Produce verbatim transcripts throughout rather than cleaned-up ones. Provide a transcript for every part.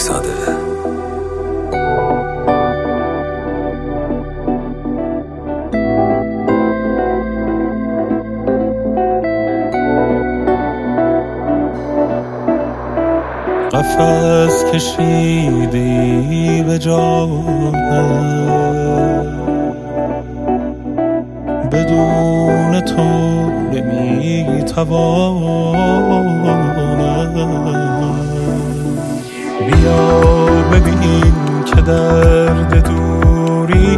ملکزاده. قفس کشیدی به جانم، بدون تو نمیتوانم. بیا ببین که درد دوری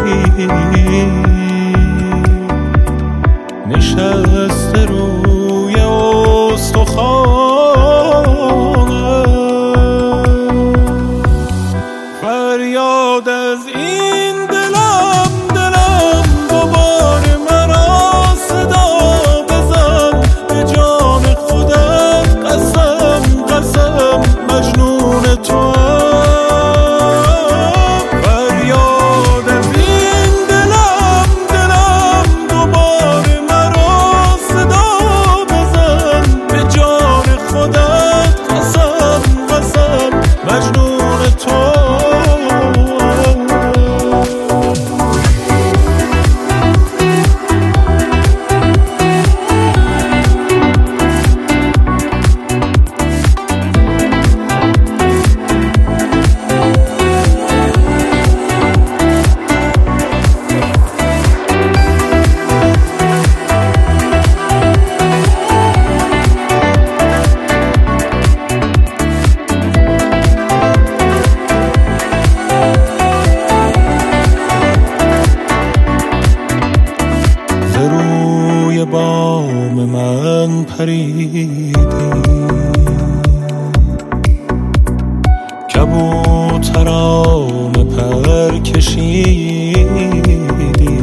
نشسته روی استخوانم. فریاد از این دلم دلم دوباره مرا صدا بزن، به جان خودت قسم قسم مجنون تو. فریاد از این دلم دلم دوباره مرا صدا بزن، به جان خودت قسم قسم مجنون تو. روی بام من پریدی، کبوترانه پر کشیدی.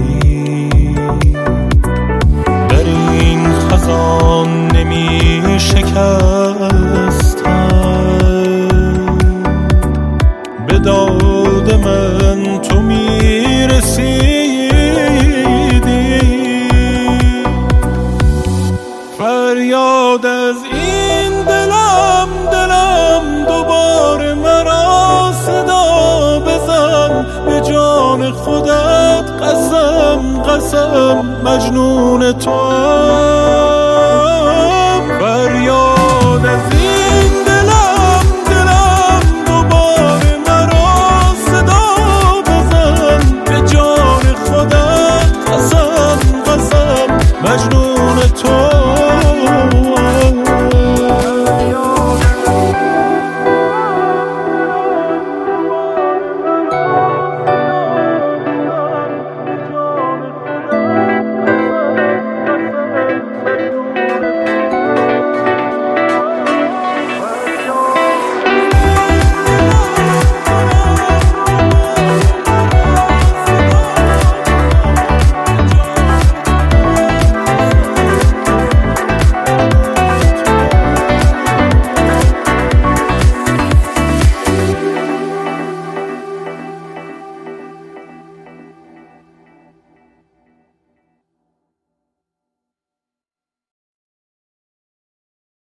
در این خزان نمی شکستم، به داد من تو می رسیدی. فریاد از این دلم دلم دوباره مرا صدا بزن، به جان خودت قسم قسم مجنون تو.